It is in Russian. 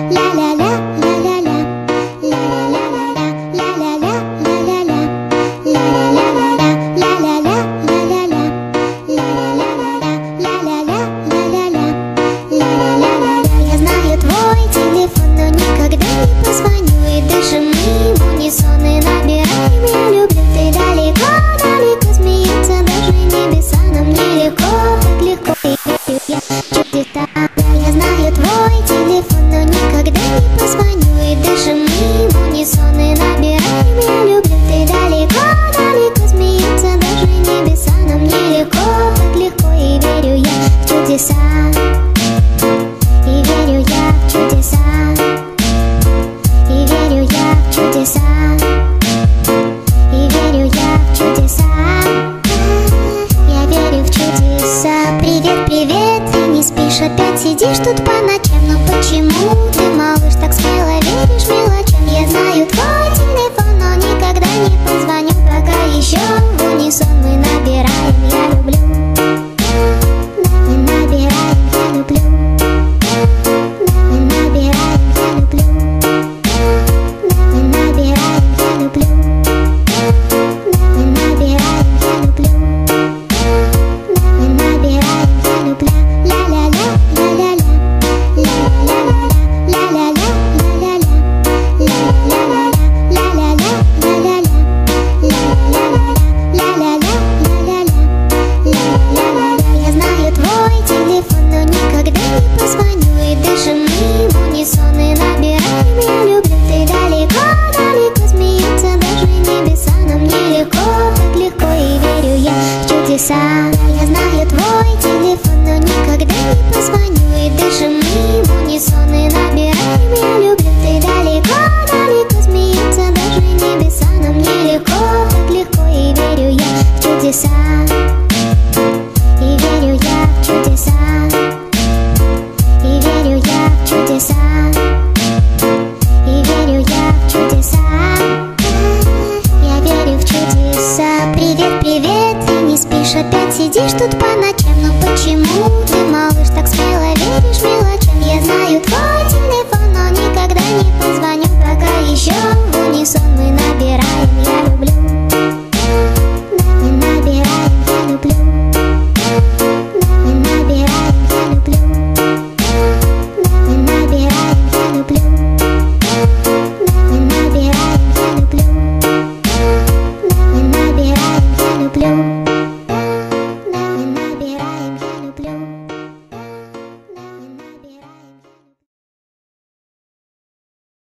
Сидишь тут по ночам, но почему ты, малыш, так смело веришь мелочам? Я знаю твой телефон, но никогда не позвоню, пока еще в унисон мы набираем «Я люблю». Мы набираем «Я люблю». Мы набираем «Я люблю». Мы набираем «Я люблю». Мы набираем «Я люблю». Мы набираем «Я люблю». Я знаю твой телефон, но никогда не позвоню. И дышим мы в унисон и набираем «Я люблю». Ты далеко, далеко, смеются даже небеса. Нам нелегко, так легко, и верю я в чудеса. И верю я в чудеса. И верю я в чудеса. И верю я в чудеса. Я верю в чудеса. Привет, привет, ты не спишь, опять сидишь тут по